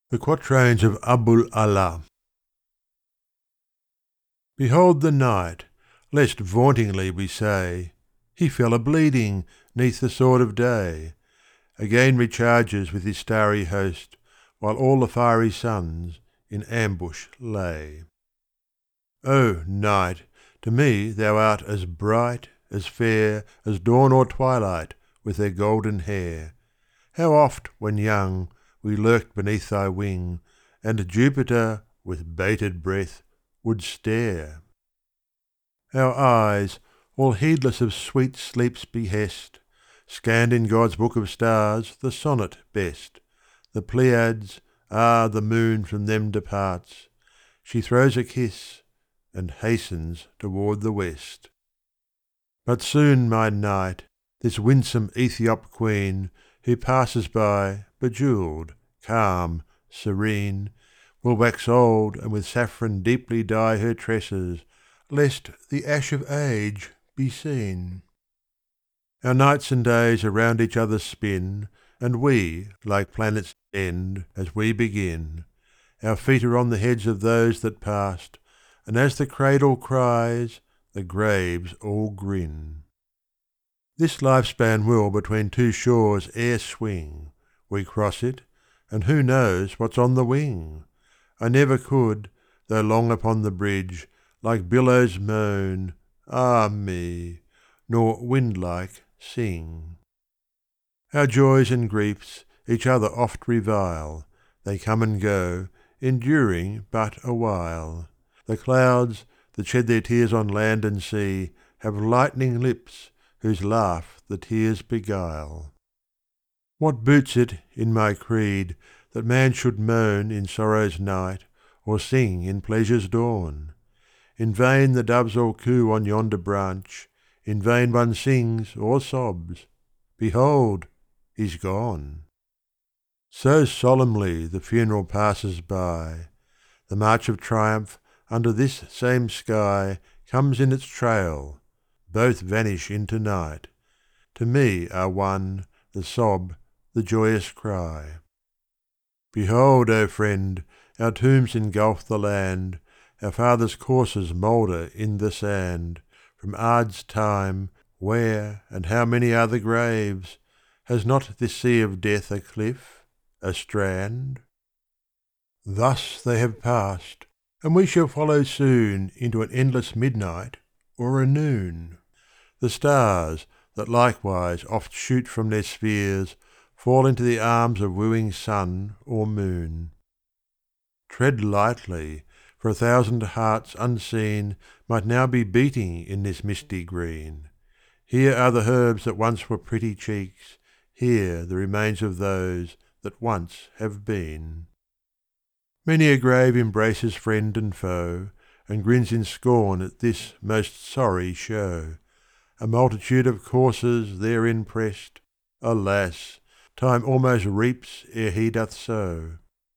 The Quatrains of Abul Allah. Behold the night, lest vauntingly we say, He fell a-bleeding 'neath the sword of day, again recharges with his starry host, while all the fiery suns in ambush lay. O Night, to me thou art as bright, as fair, as dawn or twilight with their golden hair. How oft, when young, we lurked beneath thy wing, and Jupiter, with bated breath, would stare. Our eyes, all heedless of sweet sleep's behest, scanned in God's book of stars the sonnet best. The Pleiads, the moon from them departs. She throws a kiss, and hastens toward the west. But soon, my Night, this winsome Ethiop queen, who passes by, bejewelled, calm, serene, will wax old and with saffron deeply dye her tresses, lest the ash of age be seen. Our nights and days around each other spin, and we, like planets, end as we begin. Our feet are on the heads of those that passed, and as the cradle cries, the graves all grin. This lifespan will between two shores e'er swing. We cross it, and who knows what's on the wing? I never could, though long upon the bridge, like billows moan, ah me, nor wind-like sing. Our joys and griefs each other oft revile, they come and go, enduring but a while. The clouds, that shed their tears on land and sea, have lightning lips, whose laugh the tears beguile. What boots it in my creed that man should moan in sorrow's night, or sing in pleasure's dawn? In vain the doves all coo on yonder branch, in vain one sings or sobs, behold, he's gone. So solemnly the funeral passes by. The march of triumph under this same sky comes in its trail. Both vanish into night. To me are one the sob, the joyous cry. Behold, O friend, our tombs engulf the land, our fathers' corses moulder in the sand. From Ard's time, where and how many are the graves? Has not this sea of death a cliff, a strand? Thus they have passed, and we shall follow soon into an endless midnight or a noon. The stars, that likewise oft shoot from their spheres, fall into the arms of wooing sun or moon. Tread lightly, for 1,000 hearts unseen might now be beating in this misty green. Here are the herbs that once were pretty cheeks, here the remains of those that once have been. Many a grave embraces friend and foe, and grins in scorn at this most sorry show. A multitude of corses therein pressed, alas! Time almost reaps ere he doth sow.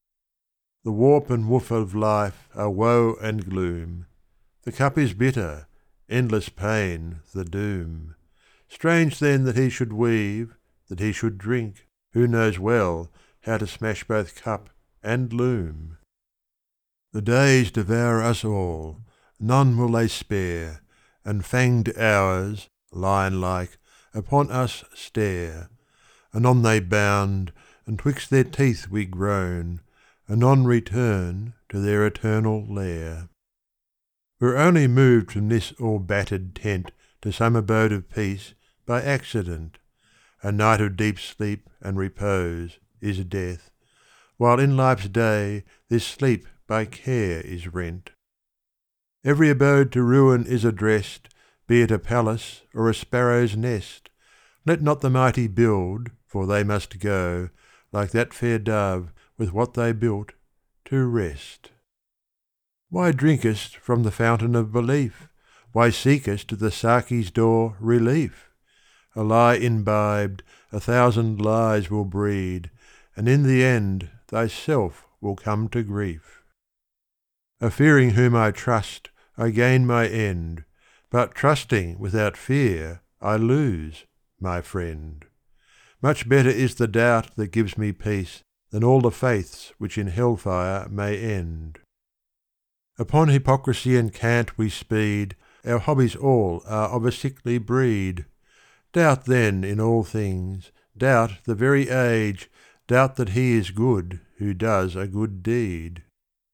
The warp and woof of life are woe and gloom. The cup is bitter, endless pain the doom. Strange then that he should weave, that he should drink, who knows well how to smash both cup and loom. The days devour us all, none will they spare, and fanged hours, lion-like, upon us stare. Anon they bound, and 'twixt their teeth we groan, anon return to their eternal lair. We're only moved from this all battered tent to some abode of peace by accident. A night of deep sleep and repose is death, while in life's day this sleep by care is rent. Every abode to ruin is addressed, be it a palace or a sparrow's nest. Let not the mighty build, for they must go, like that fair dove, with what they built, to rest. Why drinkest from the fountain of belief? Why seekest at the Saki's door relief? A lie imbibed 1,000 lies will breed, and in the end thyself will come to grief. A fearing whom I trust, I gain my end, but trusting without fear I lose, my friend. Much better is the doubt that gives me peace than all the faiths which in hellfire may end. Upon hypocrisy and cant we speed, our hobbies all are of a sickly breed. Doubt then in all things, doubt the very age, doubt that he is good who does a good deed.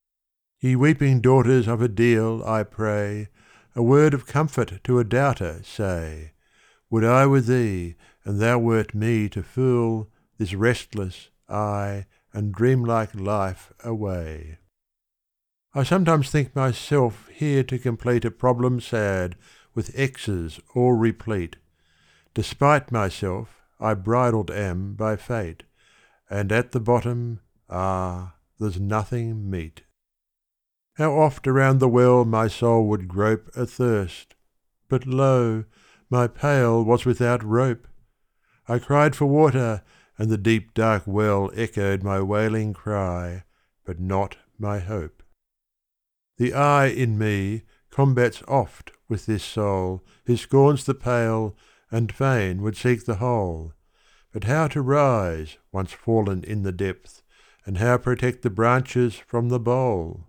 Ye weeping daughters of a deal, I pray, a word of comfort to a doubter say. Would I were thee, and thou wert me to fool this restless, aye, and dreamlike life away. I sometimes think myself here to complete a problem sad, with X's all replete. Despite myself, I bridled am by fate, and at the bottom, there's nothing meet. How oft around the well my soul would grope athirst, but lo, my pail was without rope. I cried for water, and the deep dark well echoed my wailing cry, but not my hope. The I in me combats oft with this soul, who scorns the pail, and fain would seek the hole. But how to rise, once fallen in the depth, and how protect the branches from the bowl?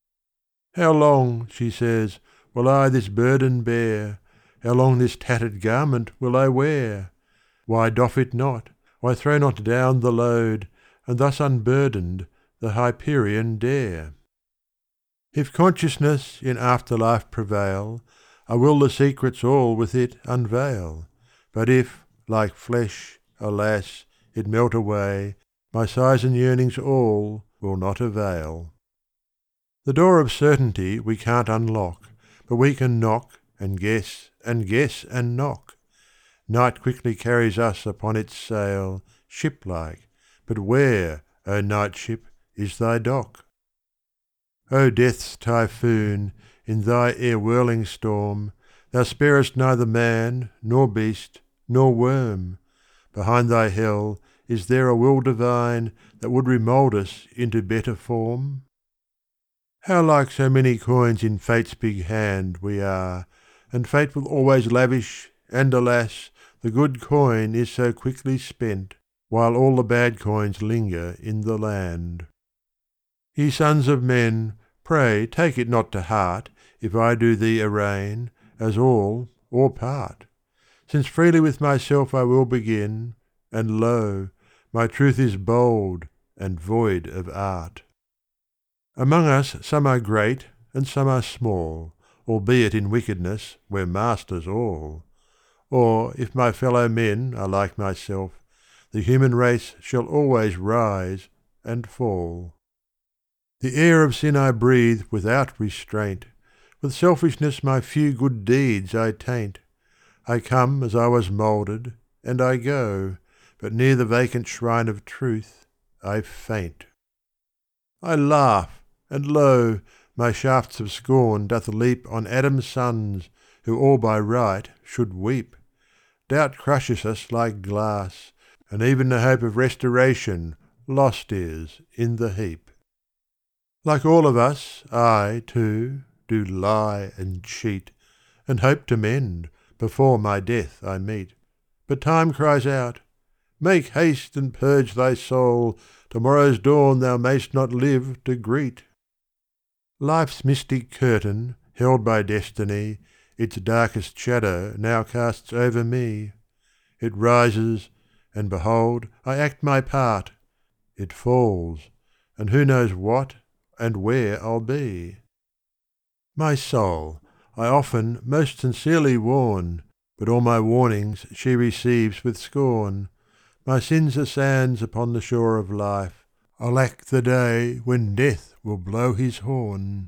How long, she says, will I this burden bear? How long this tattered garment will I wear? Why doff it not? Why throw not down the load, and thus unburdened the Hyperion dare? If consciousness in afterlife prevail, I will the secrets all with it unveil. But if, like flesh, alas, it melt away, my sighs and yearnings all will not avail. The door of certainty we can't unlock, but we can knock and guess and guess and knock. Night quickly carries us upon its sail, ship-like, but where, O night ship, is thy dock? O death's typhoon, in thy air-whirling storm, thou sparest neither man, nor beast, nor worm. Behind thy hell is there a will divine that would remould us into better form? How like so many coins in fate's big hand we are, and fate will always lavish, and alas, the good coin is so quickly spent, while all the bad coins linger in the land. Ye sons of men, pray take it not to heart if I do thee arraign, as all or part. Since freely with myself I will begin, and lo, my truth is bold and void of art. Among us some are great and some are small, albeit in wickedness we're masters all. Or if my fellow men are like myself, the human race shall always rise and fall. The air of sin I breathe without restraint, with selfishness my few good deeds I taint. I come as I was moulded, and I go, but near the vacant shrine of truth I faint. I laugh, and lo, my shafts of scorn doth leap on Adam's sons, who all by right should weep. Doubt crushes us like glass, and even the hope of restoration lost is in the heap. Like all of us, I, too, do lie and cheat, and hope to mend before my death I meet. But time cries out, "Make haste and purge thy soul, tomorrow's dawn thou mayst not live to greet." Life's mystic curtain, held by destiny, its darkest shadow now casts over me. It rises, and behold, I act my part. It falls, and who knows what and where I'll be. My soul, I often most sincerely warn, but all my warnings she receives with scorn. My sins are sands upon the shore of life. I lack the day when death will blow his horn.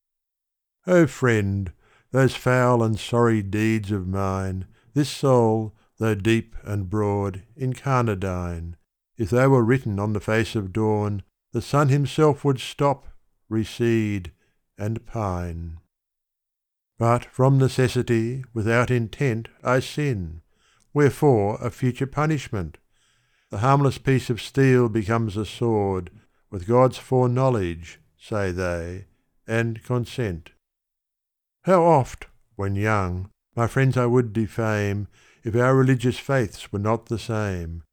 O friend, those foul and sorry deeds of mine, this soul, though deep and broad, incarnadine, if they were written on the face of dawn, the sun himself would stop, recede, and pine. But from necessity, without intent, I sin. Wherefore a future punishment? The harmless piece of steel becomes a sword, with God's foreknowledge, say they, and consent. How oft, when young, my friends I would defame, if our religious faiths were not the same.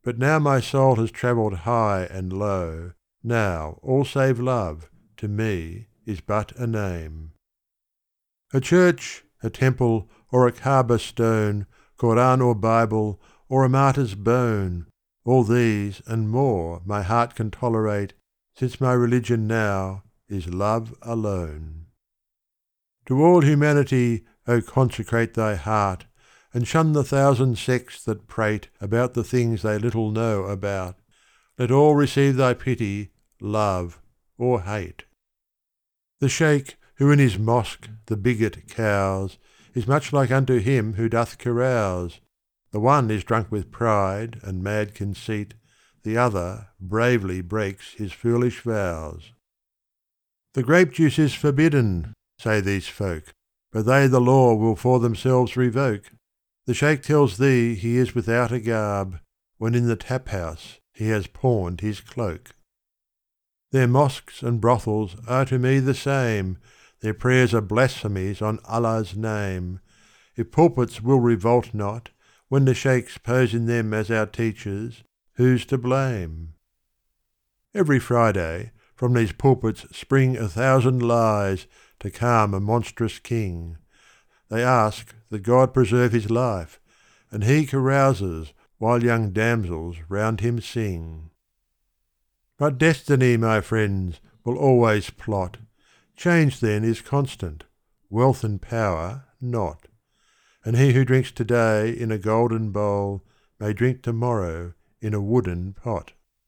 But now my soul has travelled high and low, now all save love, to me, is but a name. A church, a temple, or a Kaaba stone, Koran or Bible, or a martyr's bone, all these and more my heart can tolerate, since my religion now is love alone. To all humanity, O consecrate thy heart, and shun the thousand sects that prate about the things they little know about. Let all receive thy pity, love, or hate. The sheikh, who in his mosque the bigot cows, is much like unto him who doth carouse. The one is drunk with pride and mad conceit, the other bravely breaks his foolish vows. The grape juice is forbidden, say these folk, but they the law will for themselves revoke. The sheikh tells thee he is without a garb, when in the tap house he has pawned his cloak. Their mosques and brothels are to me the same, their prayers are blasphemies on Allah's name. If pulpits will revolt not, when the sheikhs pose in them as our teachers, who's to blame? Every Friday from these pulpits spring 1,000 lies to calm a monstrous king. They ask that God preserve his life, and he carouses while young damsels round him sing. But destiny, my friends, will always plot. Change then is constant, wealth and power not. And he who drinks today in a golden bowl may drink tomorrow in a wooden pot.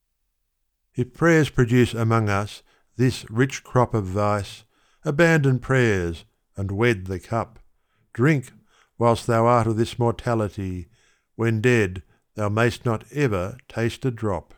If prayers produce among us this rich crop of vice, abandon prayers and wed the cup. Drink, whilst thou art of this mortality, when dead thou mayst not ever taste a drop.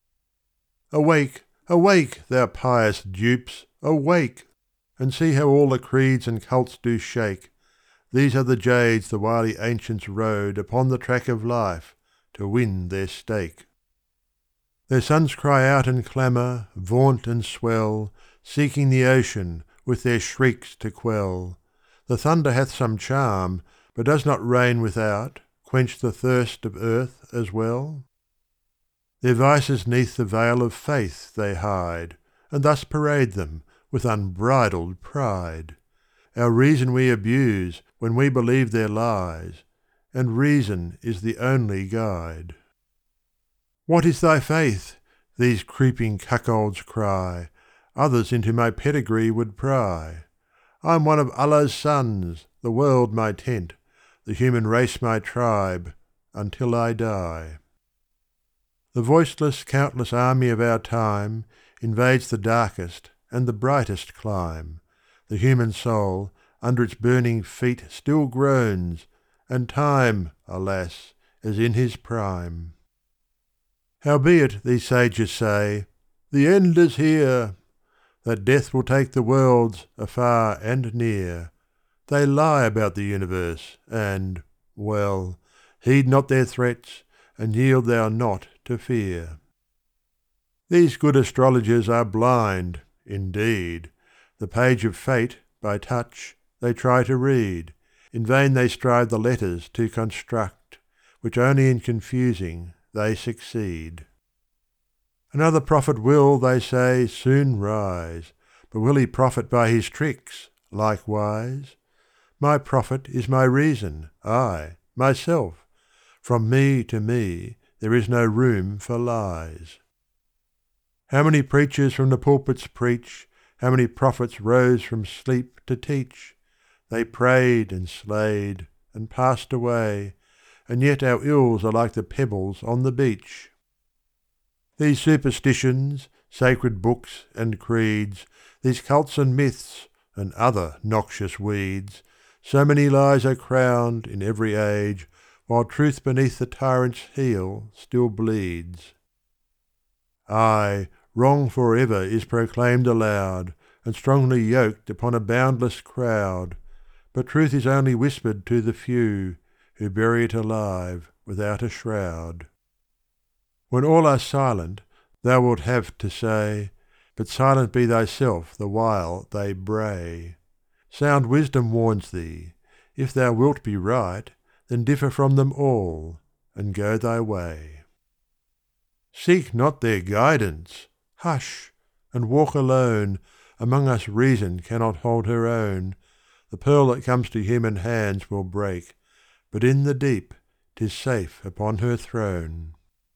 Awake, awake, thou pious dupes, awake! And see how all the creeds and cults do shake. These are the jades the wily ancients rode upon the track of life to win their stake. Their sons cry out and clamour, vaunt and swell, seeking the ocean with their shrieks to quell. The thunder hath some charm, but does not rain without quench the thirst of earth as well? Their vices 'neath the veil of faith they hide, and thus parade them with unbridled pride. Our reason we abuse when we believe their lies, and reason is the only guide. What is thy faith? These creeping cuckolds cry. Others into my pedigree would pry. I am one of Allah's sons, the world my tent, the human race my tribe, until I die. The voiceless, countless army of our time invades the darkest and the brightest clime. The human soul under its burning feet still groans, and time, alas, is in his prime. Howbeit, these sages say, the end is here, that death will take the worlds afar and near. They lie about the universe, and, well, heed not their threats, and yield thou not to fear. These good astrologers are blind, indeed. The page of fate, by touch, they try to read. In vain they strive the letters to construct, which only in confusing they succeed. Another prophet will, they say, soon rise, but will he profit by his tricks, likewise? My prophet is my reason, I, myself. From me to me there is no room for lies. How many preachers from the pulpits preach, how many prophets rose from sleep to teach? They prayed and slayed and passed away, and yet our ills are like the pebbles on the beach. These superstitions, sacred books and creeds, these cults and myths, and other noxious weeds, so many lies are crowned in every age, while truth beneath the tyrant's heel still bleeds. Aye, wrong for ever is proclaimed aloud, and strongly yoked upon a boundless crowd, but truth is only whispered to the few, who bury it alive without a shroud. When all are silent, thou wilt have to say, but silent be thyself the while they bray. Sound wisdom warns thee, if thou wilt be right, then differ from them all, and go thy way. Seek not their guidance, hush, and walk alone. Among us reason cannot hold her own. The pearl that comes to human hands will break, but in the deep 'tis safe upon her throne.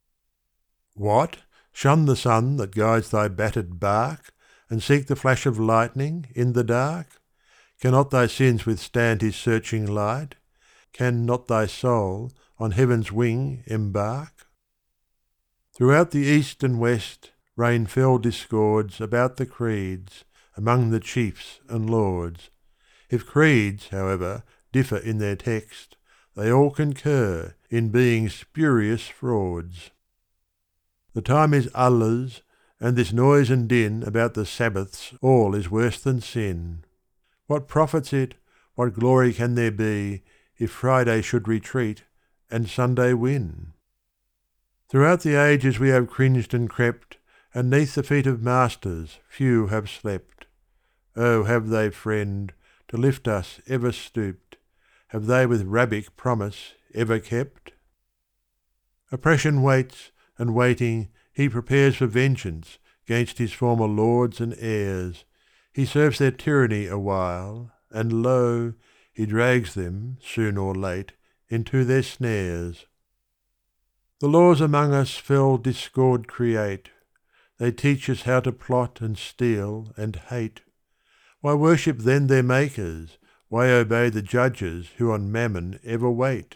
What? Shun the sun that guides thy battered bark, and seek the flash of lightning in the dark? Cannot thy sins withstand his searching light? Can not thy soul on heaven's wing embark? Throughout the east and west reign fell discords about the creeds, among the chiefs and lords. If creeds, however, differ in their text, they all concur in being spurious frauds. The time is Allah's, and this noise and din about the Sabbaths all is worse than sin. What profits it, what glory can there be, if Friday should retreat and Sunday win? Throughout the ages we have cringed and crept, and 'neath the feet of masters few have slept. Oh, have they, friend, to lift us ever stooped? Have they with Rabbik promise ever kept? Oppression waits, and waiting, he prepares for vengeance 'gainst his former lords and heirs. He serves their tyranny awhile, and lo, he drags them, soon or late, into their snares. The laws among us fell discord create. They teach us how to plot and steal and hate. Why worship then their makers? Why obey the judges who on mammon ever wait?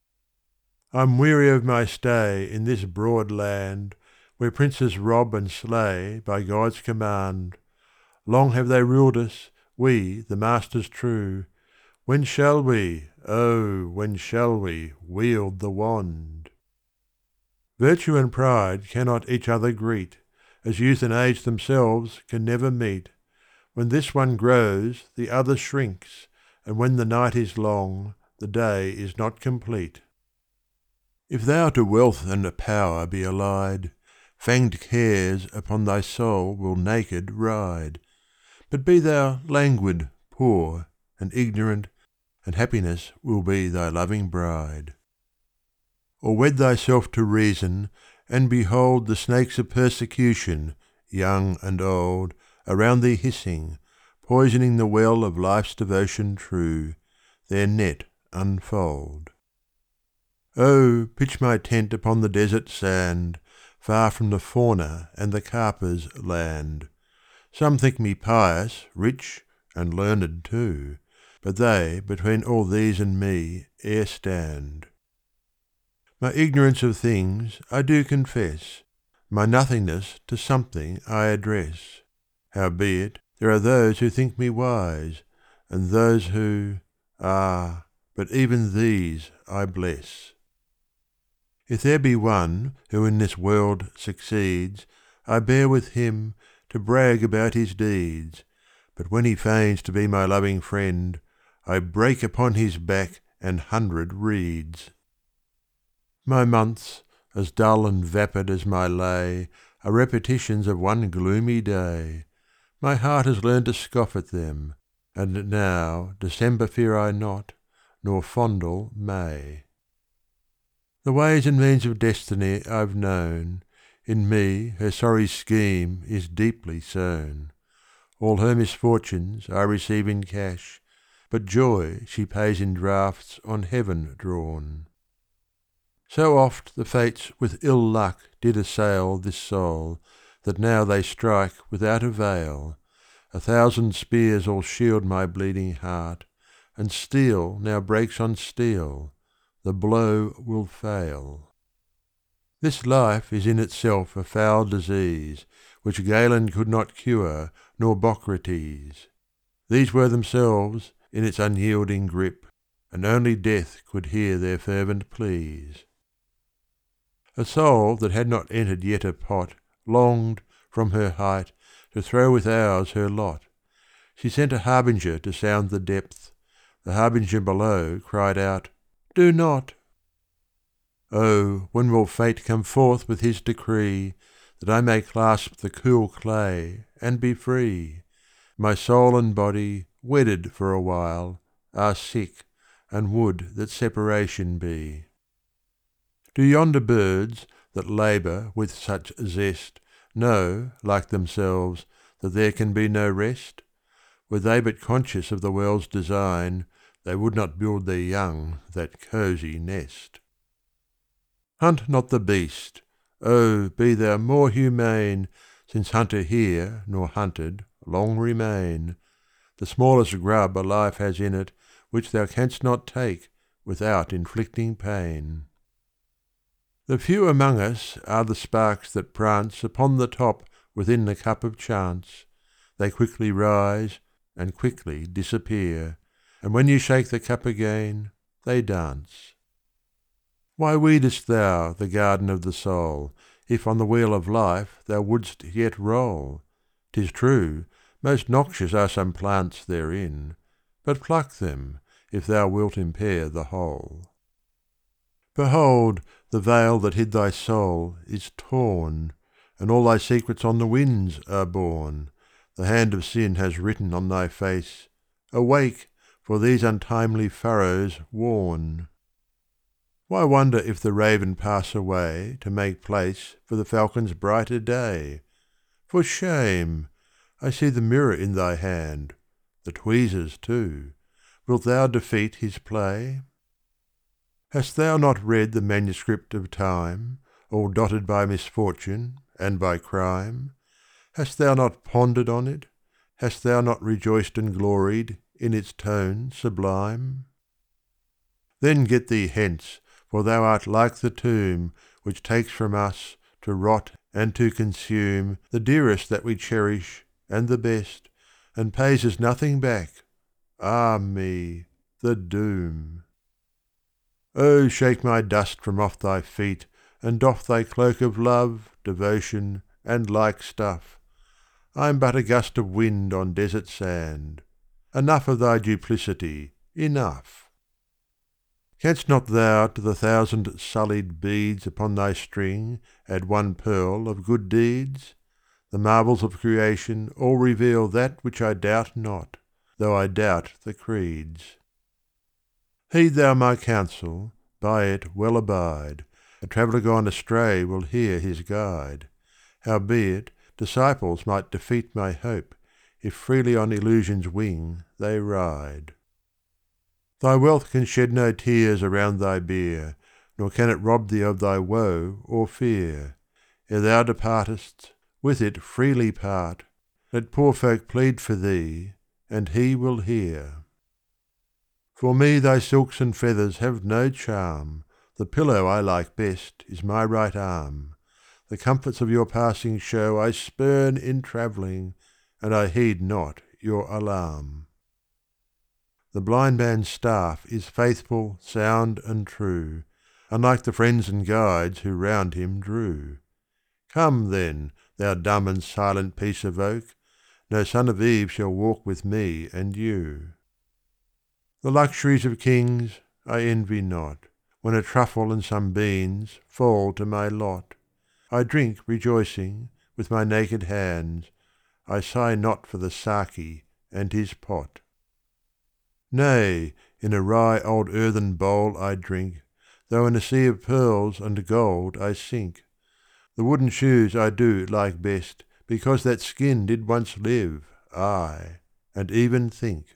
I'm weary of my stay in this broad land, where princes rob and slay by God's command. Long have they ruled us, we, the masters true. When shall we, oh, when shall we, wield the wand? Virtue and pride cannot each other greet, as youth and age themselves can never meet. When this one grows, the other shrinks, and when the night is long, the day is not complete. If thou to wealth and power be allied, fanged cares upon thy soul will naked ride. But be thou languid, poor, and ignorant, and happiness will be thy loving bride. Or wed thyself to reason, and behold the snakes of persecution, young and old, around thee hissing, poisoning the well of life's devotion true, their net unfold. Oh, pitch my tent upon the desert sand, far from the fauna and the carper's land. Some think me pious, rich, and learned too, but they between all these and me e'er stand. My ignorance of things I do confess, my nothingness to something I address. Howbeit there are those who think me wise, and those who, but even these I bless. If there be one who in this world succeeds, I bear with him to brag about his deeds, but when he feigns to be my loving friend, I break upon his back an 100 reeds. My months, as dull and vapid as my lay, are repetitions of one gloomy day. My heart has learned to scoff at them, and now December fear I not, nor fondle May. The ways and means of destiny I've known, in me her sorry scheme is deeply sown. All her misfortunes I receive in cash, but joy she pays in drafts on heaven drawn. So oft the fates with ill luck did assail this soul, that now they strike without avail. 1,000 spears all shield my bleeding heart, and steel now breaks on steel, the blow will fail. This life is in itself a foul disease, which Galen could not cure, nor Bocrates. These were themselves in its unyielding grip, and only death could hear their fervent pleas. A soul that had not entered yet a pot longed, from her height, to throw with ours her lot. She sent a harbinger to sound the depth. The harbinger below cried out, "Do not!" Oh, when will fate come forth with his decree, that I may clasp the cool clay and be free? My soul and body, wedded for a while, are sick, and would that separation be. Do yonder birds, that labour with such zest know, like themselves, that there can be no rest? Were they but conscious of the world's design, they would not build their young that cosy nest. Hunt not the beast, oh, be thou more humane, since hunter here nor hunted long remain. The smallest grub a life has in it which thou canst not take without inflicting pain. The few among us are the sparks that prance upon the top within the cup of chance. They quickly rise and quickly disappear, and when you shake the cup again, they dance. Why weedest thou the garden of the soul, if on the wheel of life thou wouldst yet roll? 'Tis true, most noxious are some plants therein, but pluck them, if thou wilt impair the whole. Behold, the veil that hid thy soul is torn, and all thy secrets on the winds are borne. The hand of sin has written on thy face, Awake, for these untimely furrows warn. Why wonder if the raven pass away to make place for the falcon's brighter day? For shame! I see the mirror in thy hand, the tweezers too. Wilt thou defeat his play? Hast thou not read the manuscript of time, all dotted by misfortune and by crime? Hast thou not pondered on it? Hast thou not rejoiced and gloried in its tone sublime? Then get thee hence, for thou art like the tomb, which takes from us, to rot and to consume, the dearest that we cherish and the best, and pays us nothing back. Ah me, the doom! Oh, shake my dust from off thy feet, and doff thy cloak of love, devotion, and like stuff. I am but a gust of wind on desert sand. Enough of thy duplicity, enough. Canst not thou to the thousand sullied beads upon thy string add one pearl of good deeds? The marvels of creation all reveal that which I doubt not, though I doubt the creeds. Heed thou my counsel, by it well abide. A traveller gone astray will hear his guide. Howbeit, disciples might defeat my hope, if freely on illusion's wing they ride. Thy wealth can shed no tears around thy bier, nor can it rob thee of thy woe or fear. Ere thou departest, with it freely part. Let poor folk plead for thee, and he will hear. For me thy silks and feathers have no charm. The pillow I like best is my right arm. The comforts of your passing show I spurn in travelling, and I heed not your alarm. The blind man's staff is faithful, sound, and true, unlike the friends and guides who round him drew. Come, then, thou dumb and silent piece of oak, no son of Eve shall walk with me and you. The luxuries of kings I envy not, when a truffle and some beans fall to my lot. I drink rejoicing with my naked hands, I sigh not for the Saki and his pot. Nay, in a wry old earthen bowl I drink, though in a sea of pearls and gold I sink. The wooden shoes I do like best, because that skin did once live, aye, and even think.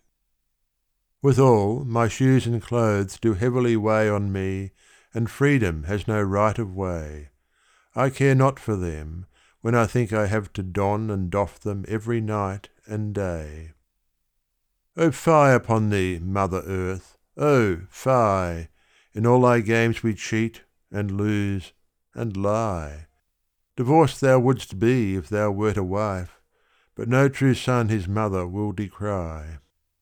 Withal, my shoes and clothes do heavily weigh on me, and freedom has no right of way. I care not for them, when I think I have to don and doff them every night and day. O fie upon thee, Mother Earth! O fie! In all thy games we cheat, and lose, and lie. Divorced thou wouldst be if thou wert a wife, but no true son his mother will decry.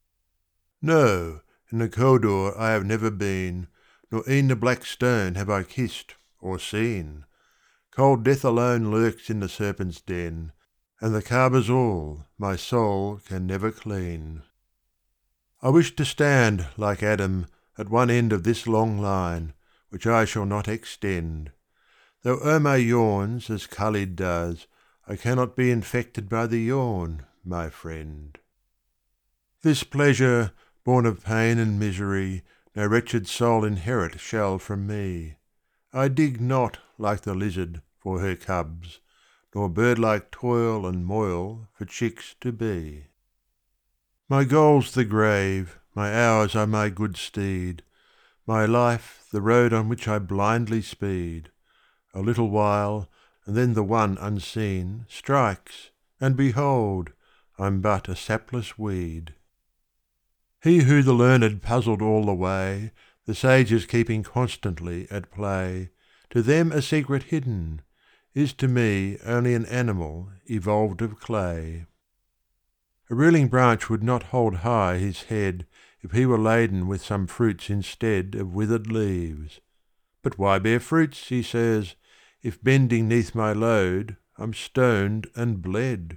No, in the corridor I have never been, nor e'en the black stone have I kissed or seen. Cold death alone lurks in the serpent's den, and the carver's awl my soul can never clean. I wish to stand, like Adam, at one end of this long line, which I shall not extend. Though Omar yawns as Khalid does, I cannot be infected by the yawn, my friend. This pleasure, born of pain and misery, no wretched soul inherit shall from me. I dig not like the lizard for her cubs, nor bird-like toil and moil for chicks to be. My goal's the grave, my hours are my good steed, my life the road on which I blindly speed. A little while, and then the one unseen strikes, and behold, I'm but a sapless weed. He who the learned puzzled all the way, the sages keeping constantly at play, to them a secret hidden, is to me only an animal evolved of clay. A ruling branch would not hold high his head if he were laden with some fruits instead of withered leaves. But why bear fruits, he says, if bending neath my load I'm stoned and bled?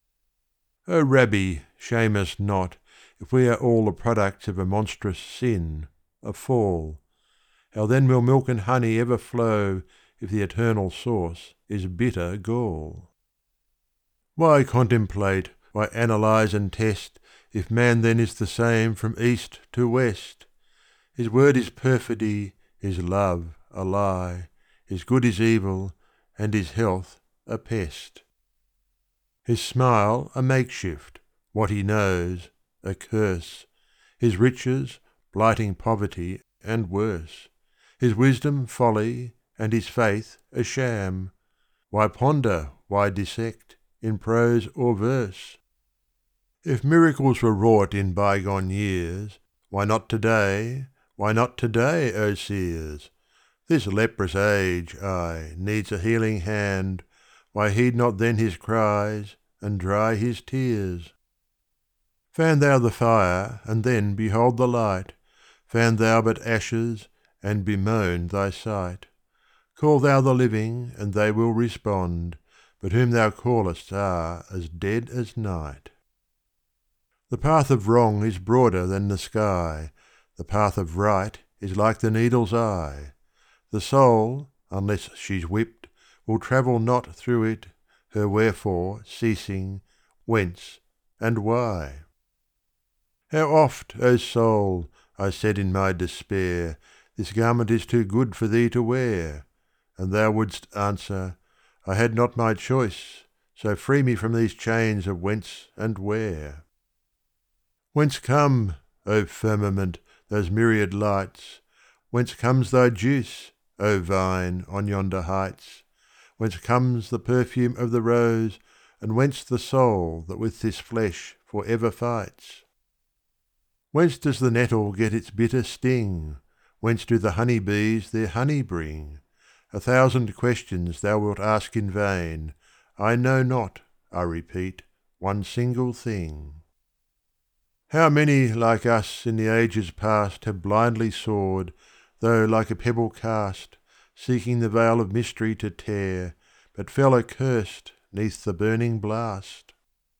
O Rabbi, shame us not, if we are all the products of a monstrous sin, a fall. How then will milk and honey ever flow if the eternal source is bitter gall? Why contemplate, why analyse and test, if man then is the same from east to west? His word is perfidy, his love a lie, his good is evil, and his health a pest. His smile a makeshift, what he knows a curse, his riches blighting poverty and worse, his wisdom folly, and his faith a sham. Why ponder, why dissect, in prose or verse? If miracles were wrought in bygone years, why not today, O seers? This leprous age, aye, needs a healing hand, why heed not then his cries, and dry his tears? Fan thou the fire, and then behold the light, fan thou but ashes, and bemoan thy sight. Call thou the living, and they will respond, but whom thou callest are as dead as night. The path of wrong is broader than the sky, the path of right is like the needle's eye. The soul, unless she's whipped, will travel not through it, her wherefore ceasing, whence, and why. How oft, O soul, I said in my despair, this garment is too good for thee to wear, and thou wouldst answer, I had not my choice, so free me from these chains of whence and where. Whence come, O firmament, those myriad lights? Whence comes thy juice, O vine, on yonder heights? Whence comes the perfume of the rose, and whence the soul that with this flesh for ever fights? Whence does the nettle get its bitter sting? Whence do the honey bees their honey bring? 1,000 questions thou wilt ask in vain. I know not, I repeat, one single thing. How many like us in the ages past have blindly soared, though like a pebble cast, seeking the veil of mystery to tear, but fell accursed 'neath the burning blast?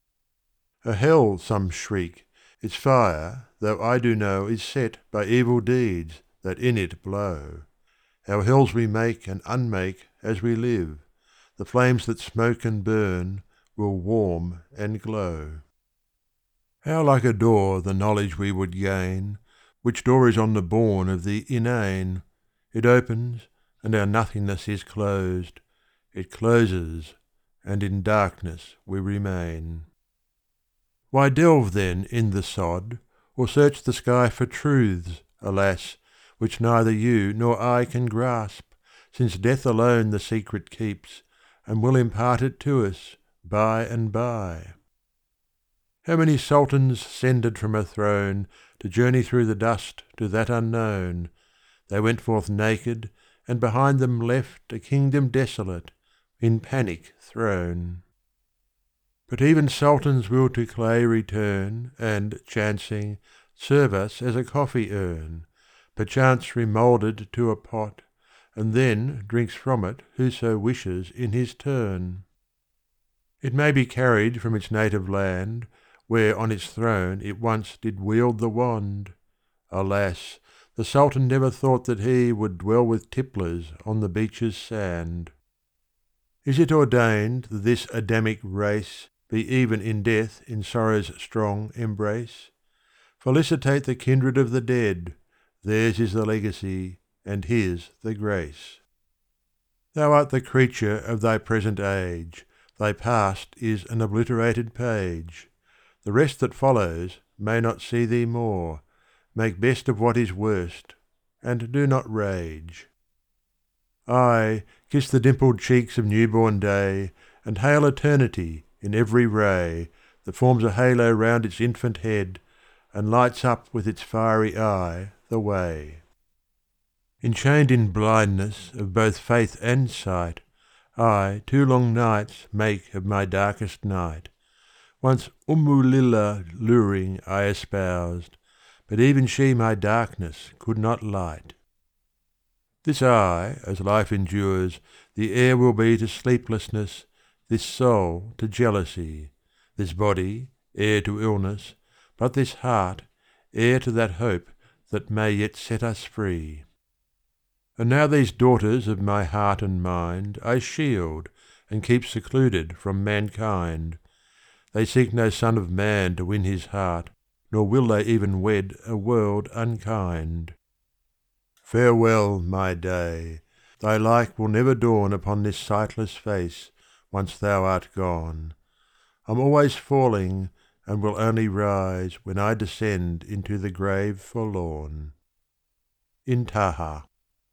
A hell, some shriek, its fire, though I do know, is set by evil deeds that in it blow. Our hells we make and unmake as we live. The flames that smoke and burn will warm and glow. How like a door the knowledge we would gain, which door is on the bourne of the inane. It opens, and our nothingness is closed. It closes, and in darkness we remain. Why delve then in the sod, or search the sky for truths, alas, which neither you nor I can grasp, since death alone the secret keeps, and will impart it to us by and by? How many sultans sended from a throne to journey through the dust to that unknown? They went forth naked, and behind them left a kingdom desolate, in panic thrown. But even sultans will to clay return, and, chancing, serve us as a coffee urn, perchance remoulded to a pot, and then drinks from it whoso wishes in his turn. It may be carried from its native land, where on its throne it once did wield the wand. Alas, the Sultan never thought that he would dwell with tipplers on the beach's sand. Is it ordained that this Adamic race be even in death in sorrow's strong embrace? Felicitate the kindred of the dead, theirs is the legacy, and his the grace. Thou art the creature of thy present age, Thy past is an obliterated page. The rest that follows may not see thee more. Make best of what is worst, and do not rage. Ay, kiss the dimpled cheeks of newborn day, And hail eternity in every ray That forms a halo round its infant head, And lights up with its fiery eye the way. Enchained in blindness of both faith and sight, I 2 long nights make of my darkest night. Once Ummulilla luring I espoused, But even she my darkness could not light. This eye, as life endures, the heir will be To sleeplessness, this soul to jealousy, This body heir to illness, but this heart Heir to that hope that may yet set us free. And now these daughters of my heart and mind I shield and keep secluded from mankind. They seek no son of man to win his heart, Nor will they even wed a world unkind. Farewell, my day! Thy like will never dawn Upon this sightless face, once thou art gone. I'm always falling, and will only rise When I descend into the grave forlorn. Intaha.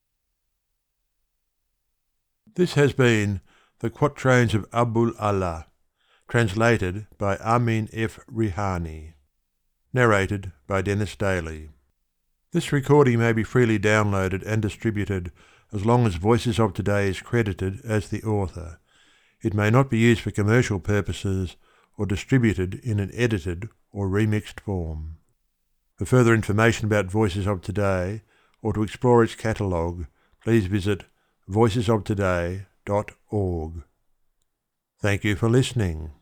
This has been The Quatrains of Abul Allah, translated by Amin F. Rihani. Narrated by Dennis Daly. This recording may be freely downloaded and distributed as long as Voices of Today is credited as the author. It may not be used for commercial purposes or distributed in an edited or remixed form. For further information about Voices of Today or to explore its catalogue, please visit voicesoftoday.org. Thank you for listening.